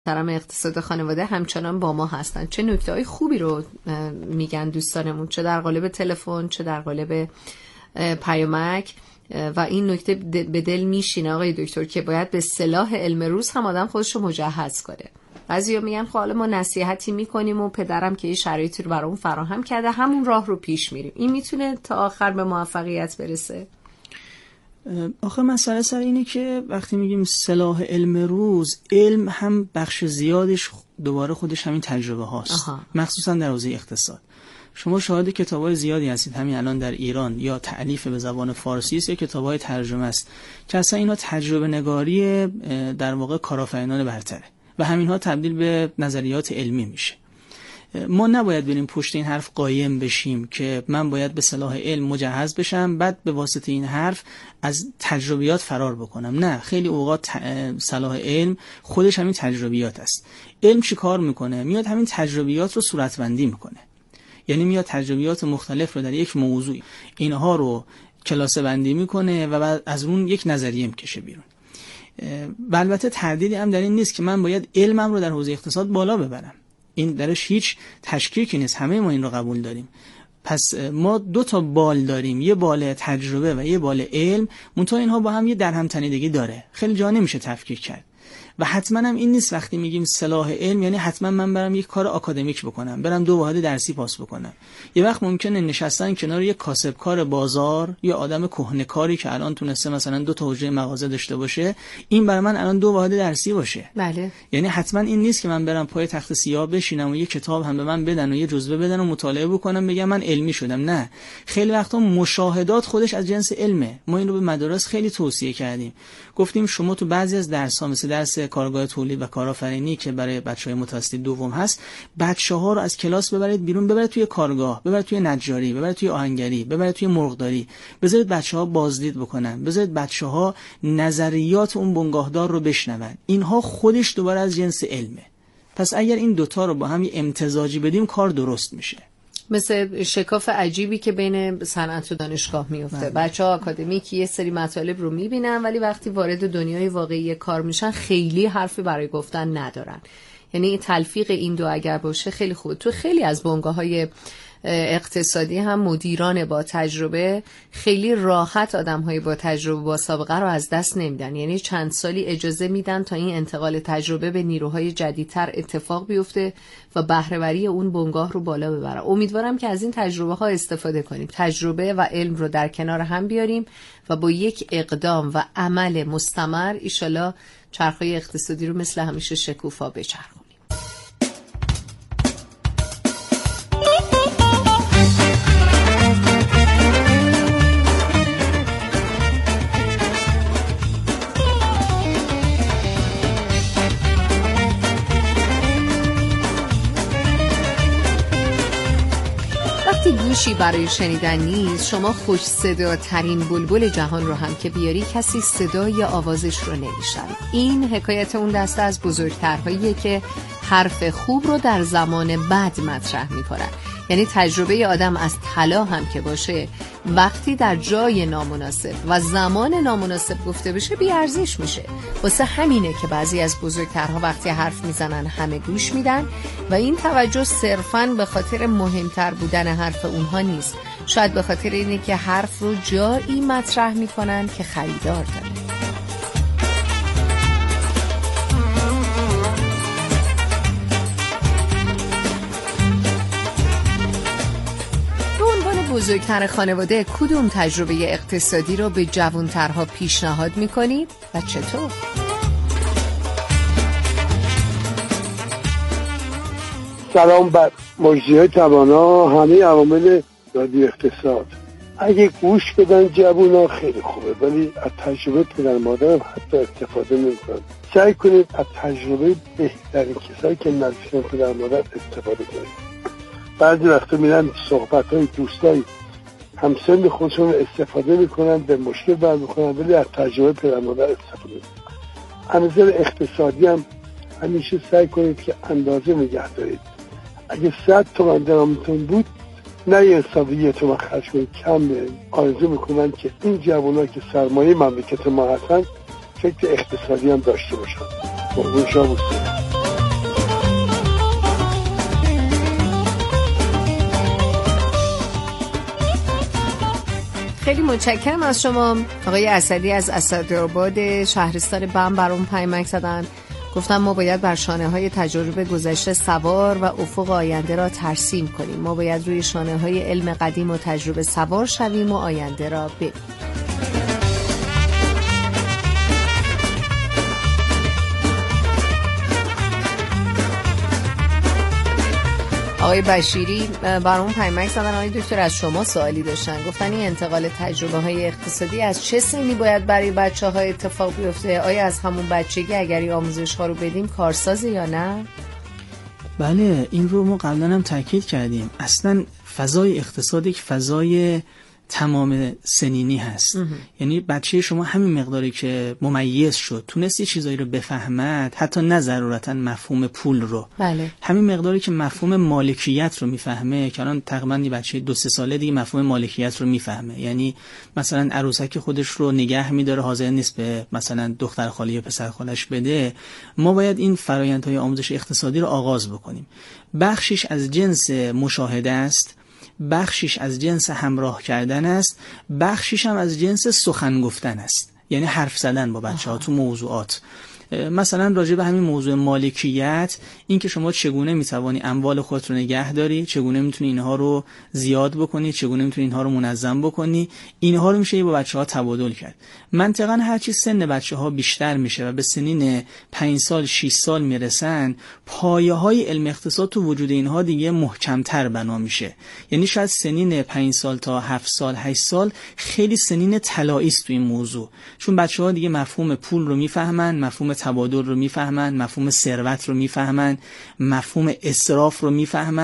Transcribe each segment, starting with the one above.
محترم اقتصاد خانواده همچنان با ما هستن. چه نکته‌های خوبی رو میگن دوستانمون، چه در قالب تلفن چه در قالب پیامک، و این نکته به دل میشینه آقای دکتر که باید به صلاح علم روز هم آدم خودش رو مجهز کنه. بعضیا میگن خب حالا ما نصیحتی میکنیم و پدرم که این شرایطی رو برامون فراهم کرده همون راه رو پیش میریم. این میتونه تا آخر به موفقیت برسه؟ آخه مسئله سر اینه که وقتی میگیم صلاح علم روز، علم هم بخش زیادش دوباره خودش همین تجربه هاست. مخصوصا در حوزه اقتصاد. شما شاهد کتاب‌های زیادی هستید همین الان در ایران، یا تألیف به زبان فارسی است یا کتاب‌های ترجمه است که اصلا اینا تجربه نگاری در واقع کارآفرینان برتره و همینها تبدیل به نظریات علمی میشه. ما نباید بریم پشت این حرف قایم بشیم که من باید به صلاح علم مجهز بشم بعد به واسطه این حرف از تجربیات فرار بکنم. نه، خیلی اوقات صلاح علم خودش همین تجربیات است. علم چی کار میکنه؟ میاد همین تجربیات رو صورتبندی میکنه. یعنی میاد تجربیات مختلف رو در یک موضوع اینها رو کلاسه بندی میکنه و بعد از اون یک نظریه میکشه بیرون. البته تردیدی هم در این نیست که من باید علمم رو در حوزه اقتصاد بالا ببرم. این درش هیچ تشکیکی نیست، همه ما این رو قبول داریم. پس ما دو تا بال داریم، یه بال تجربه و یه بال علم، منتها اینها با هم یه درهم تنیدگی داره، خیلی جا نمیشه تفکیک کرد. و حتما هم این نیست وقتی میگیم صلاح علم یعنی حتما من برم یک کار آکادمیک بکنم، برم 2 واحد درسی پاس بکنم. یه وقت ممکنه نشستن کنار یک کاسبکار بازار یا آدم کهنه‌کاری که الان تونسته مثلا 2 تا حجره مغازه داشته باشه، این برای من الان 2 واحد درسی باشه. بله. یعنی حتما این نیست که من برم پای تخت سیاه بشینم و یه کتاب هم به من بدن و یه جزوه بدن و مطالعه بکنم بگم من علمی شدم. نه، خیلی وقتا مشاهدات خودش از جنس علمه. ما این رو به مدارس خیلی توصیه کردیم، گفتیم شما تو بعضی از درس‌ها مثل درس کارگاه تولید و کارآفرینی که برای بچه‌های متوسط دوم هست، بچه‌ها رو از کلاس ببرید بیرون، ببرید توی کارگاه، ببرید توی نجاری، ببرید توی آهنگری، ببرید توی مرغداری، بذارید بچه‌ها بازدید بکنن، بذارید بچه‌ها نظریات اون بنگاهدار رو بشنون. اینها خودش دوباره از جنس علمه. پس اگر این دوتا رو با هم امتزاجی بدیم کار درست میشه. مثل شکاف عجیبی که بین صنعت و دانشگاه میفته. بچه‌ها آکادمیکی یه سری مطالب رو میبینن ولی وقتی وارد دنیای واقعی کار میشن خیلی حرفی برای گفتن ندارن. یعنی تلفیق این دو اگر باشه خیلی خوبه. تو خیلی از بنگاه‌های اقتصادی هم مدیران با تجربه خیلی راحت آدم‌های با تجربه با سابقه رو از دست نمیدن. یعنی چند سالی اجازه میدن تا این انتقال تجربه به نیروهای جدیدتر اتفاق بیفته و بهره‌وری اون بنگاه رو بالا ببره. امیدوارم که از این تجربه ها استفاده کنیم، تجربه و علم رو در کنار هم بیاریم و با یک اقدام و عمل مستمر ایشالا چرخهای اقتصادی رو مثل همیشه شکوفا بچرخونیم. گوشی برای شنیدن نیست، شما خوش صداترین بلبل جهان رو هم که بیاری کسی صدای آوازش رو نمیشنوه. این حکایت اون دسته از بزرگترهاییه که حرف خوب رو در زمان بد مطرح میکنن. یعنی تجربه آدم از طلا هم که باشه وقتی در جای نامناسب و زمان نامناسب گفته بشه بی ارزش میشه. واسه همینه که بعضی از بزرگترها وقتی حرف میزنن همه گوش میدن و این توجه صرفاً به خاطر مهمتر بودن حرف اونها نیست، شاید به خاطر اینه که حرف رو جایی مطرح میکنن که خریدار داره. بزرگتر خانواده کدوم تجربه اقتصادی رو به جوانترها پیشنهاد میکنید و چطور؟ سلام بر مجریای توانا، همه عوامل رادیو اقتصاد. اگه گوش بدن جوونا خیلی خوبه، ولی از تجربه پدر مادرم حتی استفاده نمیکنن. سعی کنید از تجربه بهترین کسایی که نزدیکن پدر مادر استفاده کنید. بعضی وقتا میرن صحبت‌های دوستای همسن خودشون استفاده میکنن، به مشکل برمیخورن، ولی از تجربه پدر مادر استفاده میکنن. از نظر اقتصادی هم همیشه سعی کنید که اندازه نگه دارید. اگه 100 تومن درآمدتون بود، نه یه حسابی 1 تومن خرج کنید، کم آرزو میکنن که این جوانایی که سرمایه مملکت ما هستن فکر اقتصادی هم داشته باشن. قربون شما. خیلی متشکرم از شما. آقای اسدی از اسدآباد شهرستان بم برام پیامک زدن، گفتم ما باید بر شانه‌های تجربه گذشته سوار و افق آینده را ترسیم کنیم. ما باید روی شانه‌های علم قدیم و تجربه سوار شویم و آینده را ببینیم. آقای بشیری برام پیامک زدن، آقای دکتر از شما سوالی داشتن، گفتن این انتقال تجربه های اقتصادی از چه سنی باید برای بچه ها اتفاق بیفته؟ آیا از همون بچگی اگر این آموزش ها رو بدیم کارسازه یا نه؟ بله، این رو ما قبلا هم تاکید کردیم. اصلا فضای اقتصادی که فضای تمام سنینی هست. یعنی بچه شما همین مقداری که ممیز شد، تونست یه چیزایی رو بفهمد، حتی نه ضرورتا مفهوم پول رو، بله. همین مقداری که مفهوم مالکیت رو میفهمه، که الان تقریبا یه بچه 2-3 ساله دیگه مفهوم مالکیت رو میفهمه. یعنی مثلا عروسک خودش رو نگه میداره، حاضر نیست به مثلا دختر خاله یا پسر خالش بده. ما باید این فرآیندهای آموزش اقتصادی رو آغاز بکنیم. بخشش از جنس مشاهده است، بخشش از جنس همراه کردن است، بخشش هم از جنس سخن گفتن است، یعنی حرف زدن با بچه‌ها تو موضوعات. مثلا راجع به همین موضوع مالکیت، این که شما چگونه میتوانی اموال خودت رو نگه داری، چگونه میتونی اینها رو زیاد بکنی، چگونه میتونی اینها رو منظم بکنی، اینها رو میشه با بچه‌ها تبادل کرد. منطقاً هر چی سن بچه‌ها بیشتر میشه و به سنین 5 سال 6 سال میرسن، پایه‌های علم اقتصاد تو وجود اینها دیگه محکم‌تر بنا میشه. یعنی شاید سنین 5 سال تا 7 سال 8 سال خیلی سنین طلایی است تو این موضوع، چون بچه‌ها دیگه مفهوم پول رو میفهمن، مفهوم تبادل رو میفهمن، مفهوم ثروت رو میفهمن، مفهوم اسراف رو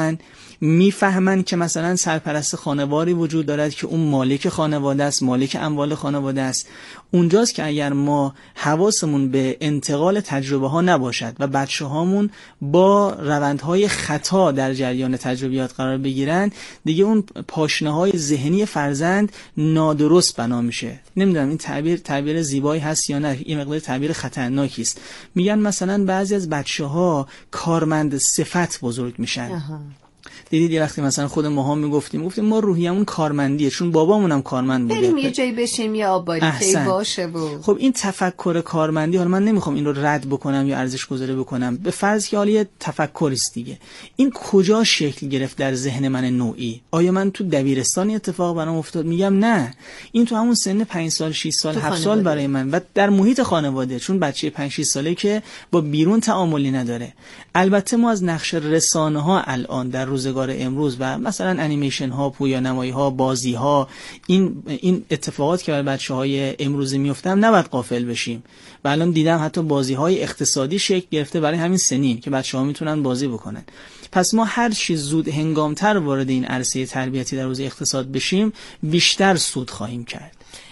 میفهمن که مثلا سرپرست خانواری وجود دارد که اون مالک خانواده است، مالک اموال خانواده است. اونجاست که اگر ما حواسمون به انتقال تجربه ها نباشد و بچه هامون با روندهای خطا در جریان تجربیات قرار بگیرن، دیگه اون پاشنه های ذهنی فرزند نادرست بنا میشه. نمیدونم این تعبیر زیبایی هست یا نه، این مقدار تعبیر خطرناکی است. میگن مثلا بعضی از بچه ها کارمند صفت بزرگ میشن. دیدید یه وقتی مثلا خود ماها میگفتیم ما روحیه‌مون کارمندیه، چون بابامون هم کارمند بوده، بریم یه جایی بشیم یه آباری که باشه بود. خب این تفکر کارمندی، حالا من نمیخوام این رو رد بکنم یا ارزش گذاری بکنم، به فرض که حالا یه تفکری است دیگه، این کجا شکل گرفت در ذهن من نوعی؟ آیا من تو دبیرستان اتفاق برام افتاد؟ میگم نه، این تو همون سن 5 سال 6 سال 7 سال برای من و در محیط خانواده، چون بچه 5 6 ساله که با بیرون تعاملی نداره. البته ما از نقش رسانه ها الان در روزگار امروز و مثلا انیمیشن ها، پویانمایی ها، بازی ها، این اتفاقات که برای بچهای امروزی میفته هم نباید غافل بشیم. و الان دیدم حتی بازی های اقتصادی شکل گرفته برای همین سنین که بچه‌ها میتونن بازی بکنن. پس ما هر چی زود هنگامتر وارد این عرصه تربیتی در حوزه اقتصاد بشیم، بیشتر سود خواهیم کرد.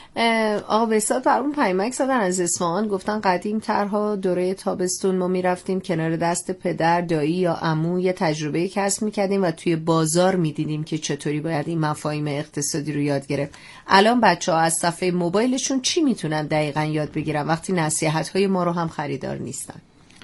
آقا وساد برام پیامک زدن از اصفهان، گفتن قدیم ترها دوره تابستون ما میرفتیم کنار دست پدر، دایی یا عمو یه تجربه کسب میکردیم و توی بازار میدیدیم که چطوری باید این مفاهیم اقتصادی رو یاد گرفت. الان بچه‌ها از صفحه موبایلشون چی میتونن دقیقاً یاد بگیرن وقتی نصیحت‌های ما رو هم خریدار نیستن؟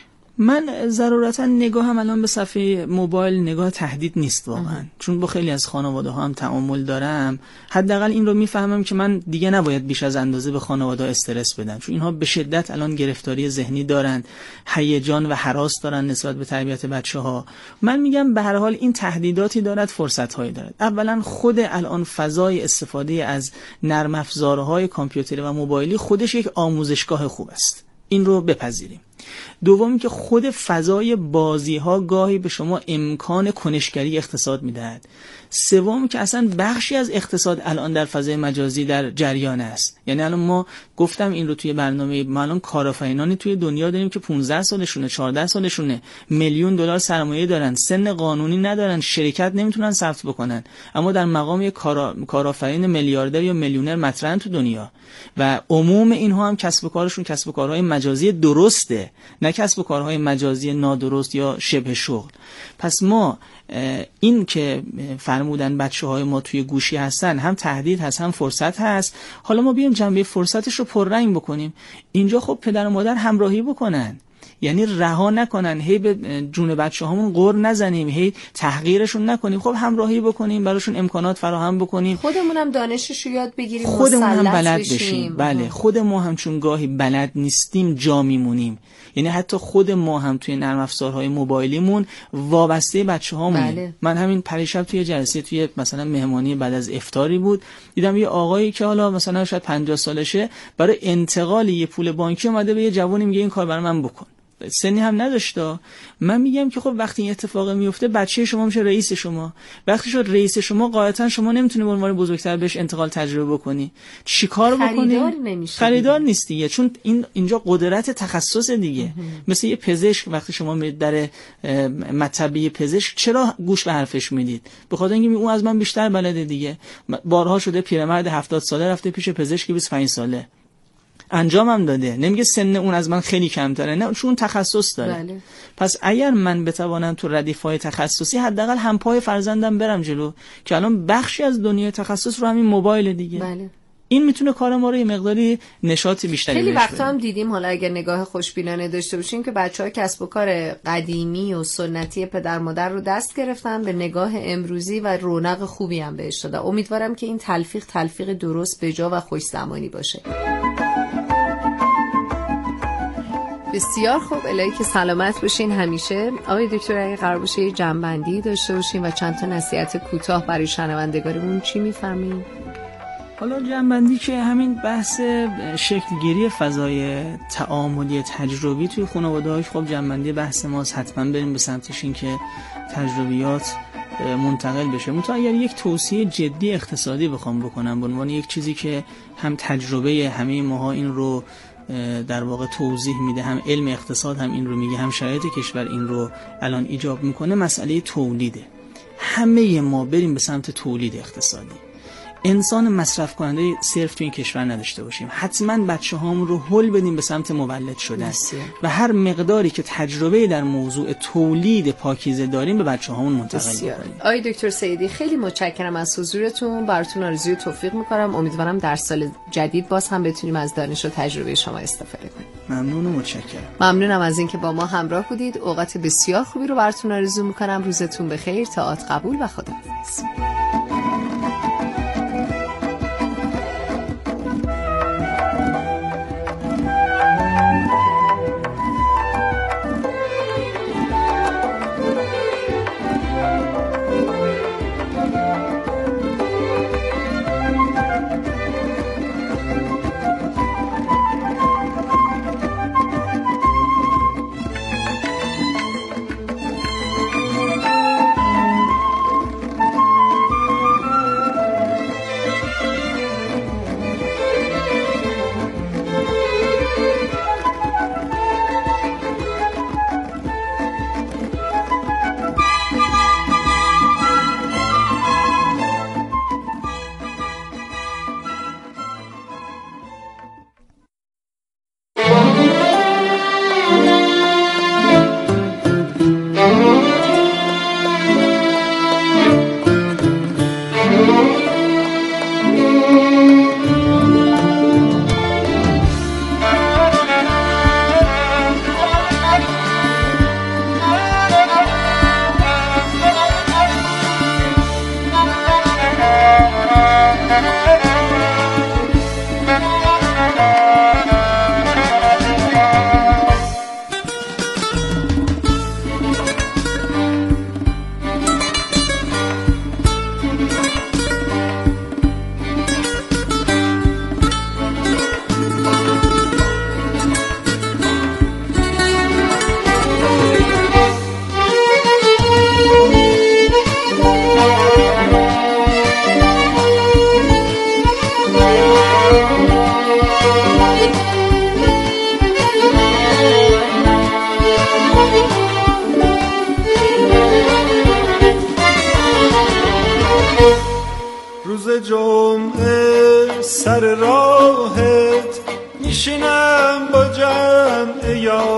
من ضرورتا نگاهم الان به صفحه موبایل نگاه تهدید نیست واقعا، چون با خیلی از خانواده ها هم تعامل دارم. حداقل این رو میفهمم که من دیگه نباید بیش از اندازه به خانواده ها استرس بدم، چون اینها به شدت الان گرفتاری ذهنی دارن، هیجان و هراس دارن نسبت به تربیت بچه‌ها. من میگم به هر حال این تهدیداتی دارد، فرصت‌هایی دارد. اولا خود الان فضای استفاده از نرم افزارهای کامپیوتری و موبایلی خودش یک آموزشگاه خوب است، این رو بپذیریم. دومی که خود فضای بازی ها گاهی به شما امکان کنشگری اقتصاد میدهد. سومی که اصلا بخشی از اقتصاد الان در فضای مجازی در جریان است. یعنی الان ما گفتم این رو توی برنامه، ما الان کارآفرینانی توی دنیا داریم که 15 سالشونه 14 سالشونه میلیون دلار سرمایه دارن، سن قانونی ندارن، شرکت نمیتونن ثبت بکنن، اما در مقام یک کارآفرین میلیاردر یا میلیونر مطرحن تو دنیا و عموم اینها هم کسب و کارشون کسب و کارهای مجازی درسته، نه کسب و کارهای مجازی نادرست یا شبه شغل. پس ما این که فرمودن بچه‌های ما توی گوشی هستن هم تهدید هست هم فرصت هست. حالا ما بیایم جنبه فرصتش رو پررنگ بکنیم. اینجا خب پدر و مادر همراهی بکنن. یعنی رها نکنن، هی به جون بچه‌هامون غر نزنیم، هی تحقیرشون نکنیم، خب همراهی بکنیم، براشون امکانات فراهم بکنیم، خودمونم دانشش رو یاد بگیریم، خودمون هم بلد بشیم. بله، خود ما هم چون گاهی بلد نیستیم جا میمونیم، یعنی حتی خود ما هم توی نرم افزارهای موبایلیمون وابسته بچه‌هامونیم. بله. من همین پریشب توی جلسه توی مثلا مهمانی بعد از افطاری بود، دیدم یه آقایی که حالا مثلا شاید 50 سالشه برای انتقال یه پول بانکی اومده به یه جوونی میگه این کار برای من بکن. سنی هم نداشته. من میگم که خب وقتی این اتفاق میفته بچه شما میشه رئیس شما، وقتی شد رئیس شما قاعدتا شما نمیتونی به عنوان بزرگتر بهش انتقال تجربه بکنی. چیکار بکنی؟ خریدار نیستی، چون اینجا قدرت تخصص دیگه. مثل یه پزشک وقتی شما میرید در مطبی پزشک چرا گوش به حرفش میدید؟ به خاطر اینکه اون از من بیشتر بلده دیگه. بارها شده پیرمرد 70 ساله رفته پیش پزشک 25 ساله انجامم داده، نمیگه سن اون از من خیلی کمتره، نه چون تخصص داره. بله. پس اگر من بتوانم تو ردیف‌های تخصصی حداقل همپای فرزندم برم جلو، که الان بخشی از دنیای تخصص رو همین موبایل دیگه. بله. این میتونه کار ما رو یه مقداری نشاط بیشتری بده. خیلی وقتا هم دیدیم، حالا اگر نگاه خوشبینانه داشته باشیم، که بچه‌ها کسب و کار قدیمی و سنتی پدر مادر رو دست گرفتن به نگاه امروزی و رونق خوبی هم بهش دادن. امیدوارم که این تلفیق درست بجا و خوش زمانی باشه. بسیار خوب، الهی که سلامت باشین همیشه. آقای دکتر اگه قرار باشه یه جنبندی داشته باشین و چند تا نصیحت کوتاه برای شنوندگانمون چی می‌فرمایید؟ حالا جنبندی که همین بحث شکلگیری فضای تعاملی تجربی توی خانواده‌های، خب جنبندی بحث ماست، حتما بریم به سمتش، این که تجربیات منتقل بشه. منتها اگر یک توصیه جدی اقتصادی بخوام بکنم به عنوان یک چیزی که هم تجربه همه ماها این رو در واقع توضیح میده، هم علم اقتصاد هم این رو میگه، هم شرایط کشور این رو الان ایجاب میکنه، مسئله تولیده. همه ما بریم به سمت تولید اقتصادی، انسان مصرف کننده صرف تو این کشور نداشته باشیم، حتما بچه‌هامون رو هل بدیم به سمت مولد شدن و هر مقداری که تجربه در موضوع تولید پاکیزه داریم به بچه‌هامون منتقل کنیم. آقای دکتر سیدی خیلی متشکرم از حضورتون، براتون آرزوی توفیق می‌کنم. امیدوارم در سال جدید باز هم بتونیم از دانش و تجربه شما استفاده کنیم. ممنون و متشکرم. ممنونم از اینکه با ما همراه بودید. اوقات بسیار خوبی رو براتون آرزو می‌کنم. روزتون بخیر، تئاتر قبول و خداحافظ. جمعه سر راهت میشینم با جمع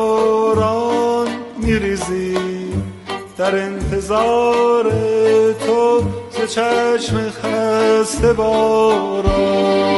یاران، میریزی در انتظار تو ز چشم خسته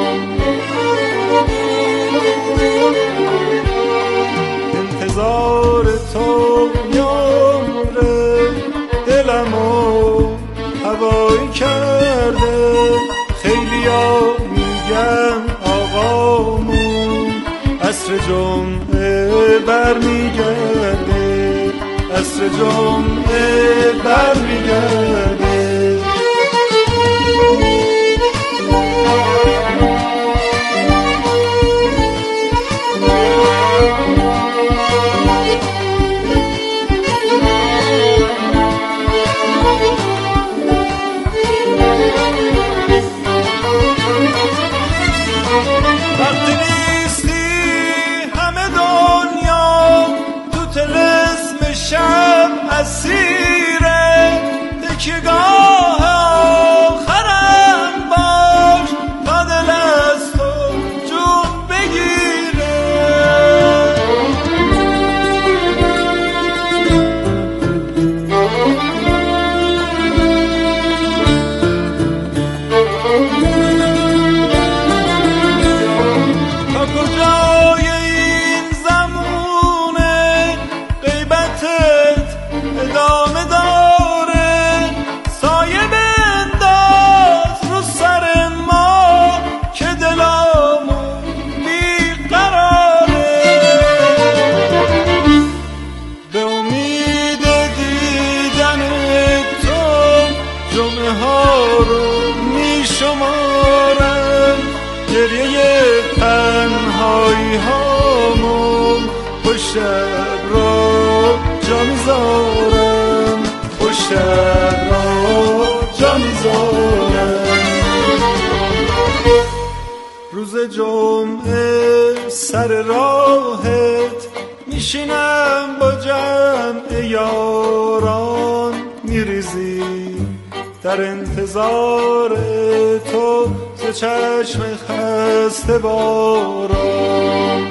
باران. انتظار انتظار تو میامره، دلمو هوایی کرده. خیلی ها میگن آقامون عصر جمعه برمیگرده، عصر جمعه برمیگرده. اسیره تکیهگاه آخرم باش، تا دل از تو جون بگیره. تا کجای این زمونه غیبتت ادامه داره، سایه بنداز رو سر ما که دلامون بیقراره. به امید دیدن تو جمعه ها رو می شمارم، گریه تنهایی هامون پشت را جا میذارم، پشت را جا میذارم. روز جمعه سر راهت میشینم با جمع یاران، میریزی در انتظار تو ز چشم خسته باران.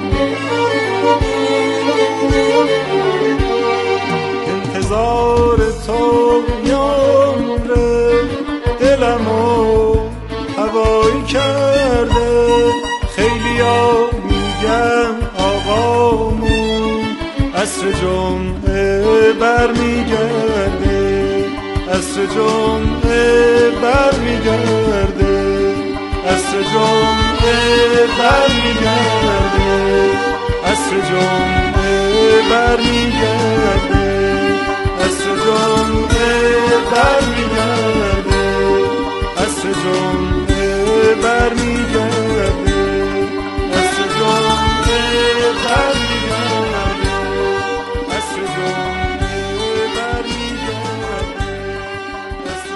انتظار تو میامره، دلمو هوایی کرده. خیلی ها میگن آقامون عصر جمعه برمیگرده، عصر جمعه برمیگرده، عصر جمعه برمیگرده، عصر جمعه برمیگرده، عصر جمعه برمیگرده، عصر جمعه برمیگرده، عصر جمعه برمیگرده، عصر جمعه برمیگرده، عصر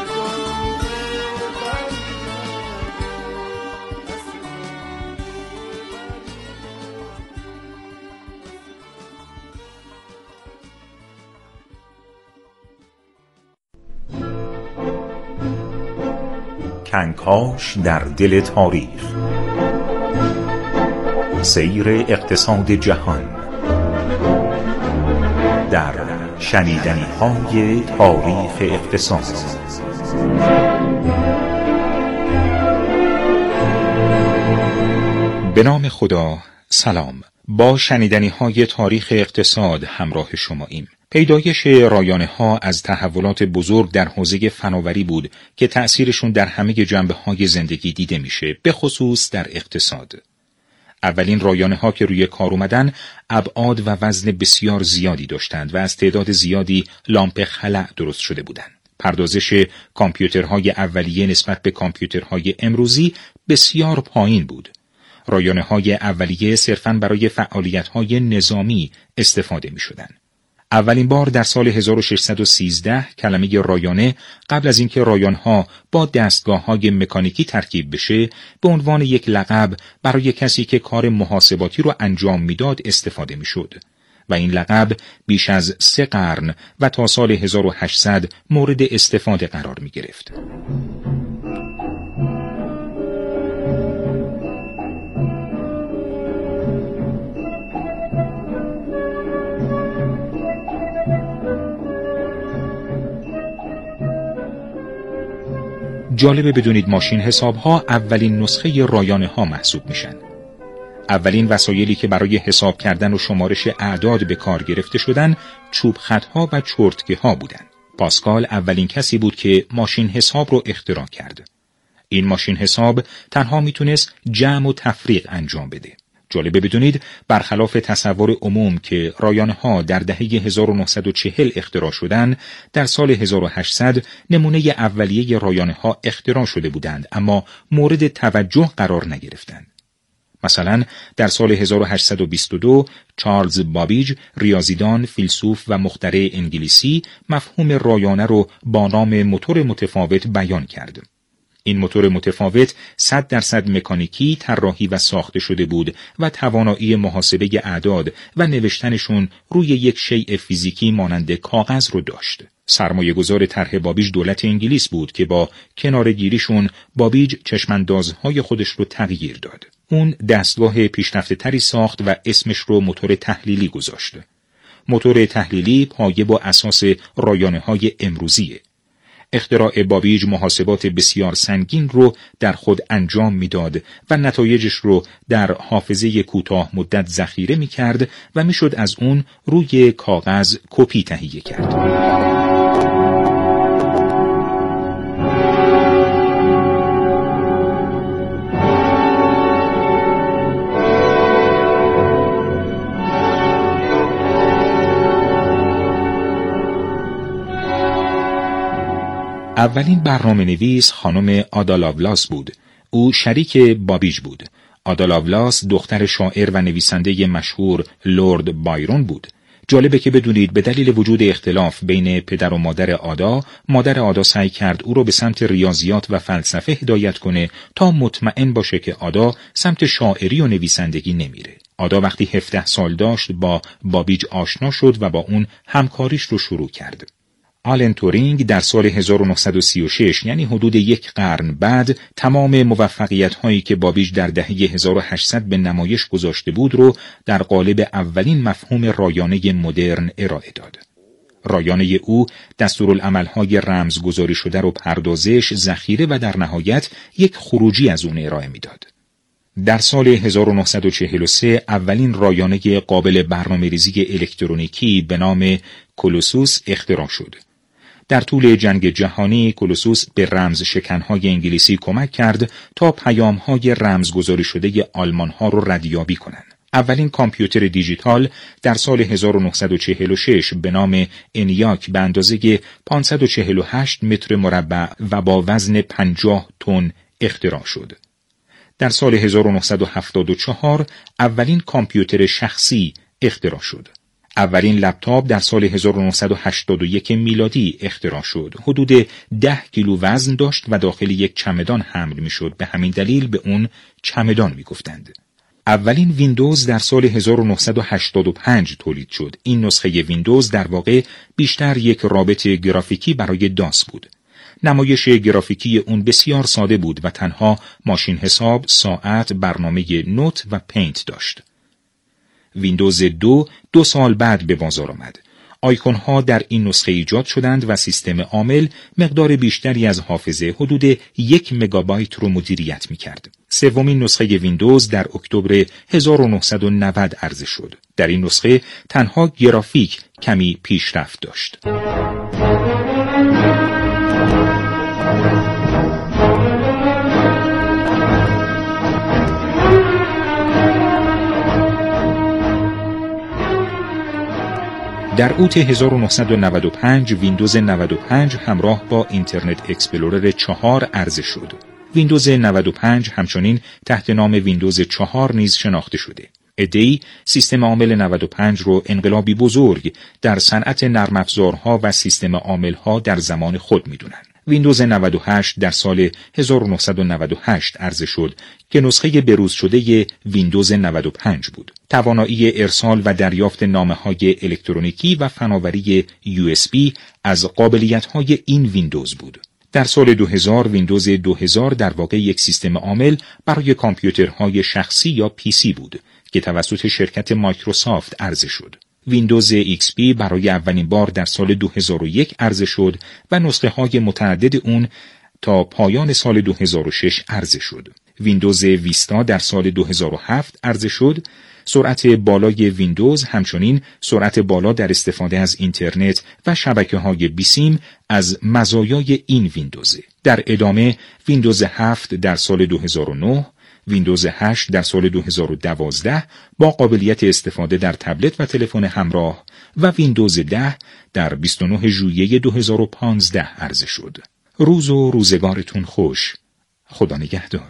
کنکاش در دل تاریخ، سیر اقتصاد جهان در شنیدنی‌های تاریخ اقتصاد. به نام خدا. سلام. با شنیدنی‌های تاریخ اقتصاد همراه شماییم. پیدایش رایانه‌ها از تحولات بزرگ در حوزه فناوری بود که تأثیرشون در همه جنبه‌های زندگی دیده میشه، به خصوص در اقتصاد. اولین رایانه‌ها که روی کار اومدن ابعاد و وزن بسیار زیادی داشتند و از تعداد زیادی لامپ خلع درست شده بودند. پردازش کامپیوترهای اولیه نسبت به کامپیوترهای امروزی بسیار پایین بود. رایانه‌های اولیه صرفاً برای فعالیت‌های نظامی استفاده می‌شدند. اولین بار در سال 1613 کلمه رایانه قبل از اینکه رایانها با دستگاه‌های مکانیکی ترکیب بشه به عنوان یک لقب برای کسی که کار محاسباتی رو انجام میداد استفاده میشد و این لقب بیش از 3 قرن و تا سال 1800 مورد استفاده قرار می گرفت. جالبه بدونید ماشین حساب‌ها اولین نسخه رایانه ها محسوب میشن. اولین وسایلی که برای حساب کردن و شمارش اعداد به کار گرفته شدند، چوب خط‌ها و چرتکه‌ها بودند. پاسکال اولین کسی بود که ماشین حساب رو اختراع کرد. این ماشین حساب تنها میتونست جمع و تفریق انجام بده. جالبه بدونید برخلاف تصور عموم که رایانه‌ها در دهه 1940 اختراع شدند، در سال 1800 نمونه اولیه رایانه‌ها اختراع شده بودند اما مورد توجه قرار نگرفتند. مثلا در سال 1822 چارلز بابیج، ریاضیدان، فیلسوف و مخترع انگلیسی، مفهوم رایانه رو با نام موتور متفاوت بیان کرد. این موتور متفاوت 100% مکانیکی طراحی و ساخته شده بود و توانایی محاسبه اعداد و نوشتنشون روی یک شیء فیزیکی مانند کاغذ رو داشت. سرمایه‌گذار طرح بابیج دولت انگلیس بود که با کناره‌گیریشون بابیج چشماندازهای خودش رو تغییر داد. اون دستگاه پیشرفته تری ساخت و اسمش رو موتور تحلیلی گذاشت. موتور تحلیلی پایه با اساس رایانه‌های امروزیه. اختراع بابیج محاسبات بسیار سنگین رو در خود انجام میداد و نتایجش رو در حافظه کوتاه مدت ذخیره می‌کرد و میشد از اون روی کاغذ کپی تهیه کرد. اولین برنامه‌نویس خانم آدا لاولاس بود. او شریک بابیج بود. آدا لاولاس دختر شاعر و نویسنده مشهور لرد بایرون بود. جالبه که بدونید به دلیل وجود اختلاف بین پدر و مادر آدا سعی کرد او رو به سمت ریاضیات و فلسفه هدایت کنه تا مطمئن باشه که آدا سمت شاعری و نویسندگی نمیره. آدا وقتی 17 سال داشت با بابیج آشنا شد و با اون همکاریش رو شروع کرد. آلن تورینگ در سال 1936 یعنی حدود یک قرن بعد تمام موفقیت‌هایی که بابیج در دهه 1800 به نمایش گذاشته بود رو در قالب اولین مفهوم رایانه مدرن ارائه داد. رایانه او دستورالعمل‌های رمزگذاری شده رو پردازش، ذخیره و در نهایت یک خروجی از اون ارائه میداد. در سال 1943 اولین رایانه قابل برنامه‌ریزی الکترونیکی به نام کولوسوس اختراع شد. در طول جنگ جهانی کولوسوس به رمز شکنهای انگلیسی کمک کرد تا پیامهای رمزگذاری شده آلمانها رو ردیابی کنند. اولین کامپیوتر دیجیتال در سال 1946 به نام انیاک به اندازه 548 متر مربع و با وزن 50 تن اختراع شد. در سال 1974 اولین کامپیوتر شخصی اختراع شد. اولین لپتاپ در سال 1981 میلادی اختراع شد. حدود 10 کیلو وزن داشت و داخل یک چمدان حمل می‌شد. به همین دلیل به اون چمدان می‌گفتند. اولین ویندوز در سال 1985 تولید شد. این نسخه ویندوز در واقع بیشتر یک رابط گرافیکی برای داس بود. نمایش گرافیکی اون بسیار ساده بود و تنها ماشین حساب، ساعت، برنامه نوت و پینت داشت. ویندوز 2 سال بعد به بازار آمد. آیکون‌ها در این نسخه ایجاد شدند و سیستم عامل مقدار بیشتری از حافظه حدود 1 مگابایت رو مدیریت می‌کرد. سومین نسخه ویندوز در اکتبر 1990 عرضه شد. در این نسخه تنها گرافیک کمی پیشرفت داشت. در اوت 1995 ویندوز 95 همراه با اینترنت اکسپلورر 4 عرضه شد. ویندوز 95 همچنین تحت نام ویندوز 4 نیز شناخته شده. عده‌ای سیستم عامل 95 رو انقلابی بزرگ در صنعت نرم افزارها و سیستم عاملها در زمان خود می‌دونن. ویندوز 98 در سال 1998 عرضه شد که نسخه بروز شده ویندوز 95 بود. توانایی ارسال و دریافت نامه‌های الکترونیکی و فناوری USB از قابلیت‌های این ویندوز بود. در سال 2000 ویندوز 2000 در واقع یک سیستم عامل برای کامپیوترهای شخصی یا PC بود که توسط شرکت مایکروسافت عرضه شد. ویندوز XP برای اولین بار در سال 2001 عرضه شد و نسخه های متعدد اون تا پایان سال 2006 عرضه شد. ویندوز ویستا در سال 2007 عرضه شد، سرعت بالای ویندوز همچنین سرعت بالا در استفاده از اینترنت و شبکه‌های بیسیم از مزایای این ویندوزه. در ادامه ویندوز 7 در سال 2009، ویندوز 8 در سال 2012 با قابلیت استفاده در تبلت و تلفن همراه و ویندوز 10 در 29 ژوئیه 2015 عرضه شد. روز و روزگارتون خوش. خدا نگهدار.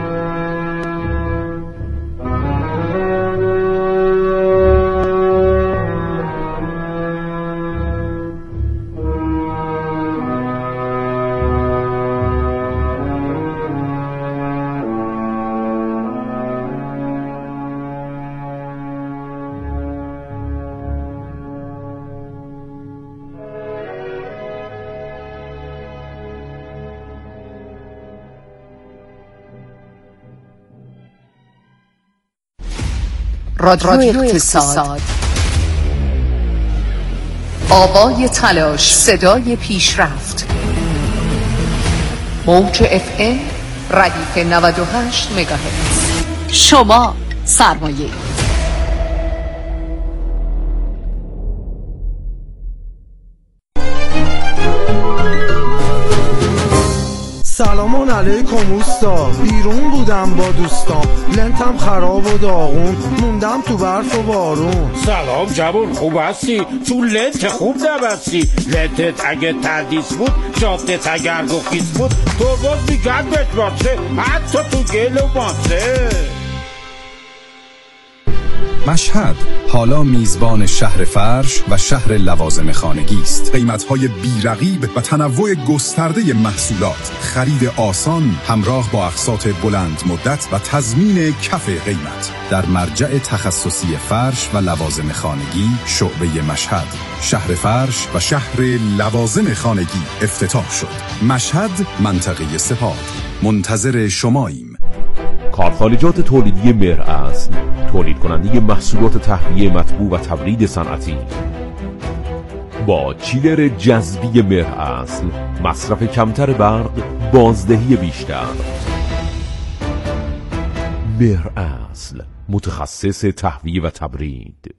رادیو اقتصاد، آوای تلاش، صدای پیشرفت. موج FM ردیف 98 مگاهرتز. شما سرمایه. سلام علیکم اوستا، بیرون بودم با دوستام، لنتم خراب و داغون، موندم تو برف و بارون. سلام جوون، خوب هستی؟ تو لنت خوب نبستی. لنتت اگه تردیس بود، جادت اگر گفیز بود، تو باز میگن بهت باشه، حتی تو گل و ماسه. مشهد حالا میزبان شهر فرش و شهر لوازم خانگی است. قیمت‌های بی‌رقیب و تنوع گسترده محصولات، خرید آسان همراه با اقساط بلند مدت و تضمین کف قیمت در مرجع تخصصی فرش و لوازم خانگی شعبه مشهد. شهر فرش و شهر لوازم خانگی افتتاح شد. مشهد، منطقه سپاه. منتظر شماییم. کارخانجات تولیدی مهراصل، تولید کننده محصولات تهویه مطبوع و تبرید صنعتی. با چیلر جذبی مهراصل، مصرف کمتر برق، بازدهی بیشتر. مهراصل، متخصص تهویه و تبرید.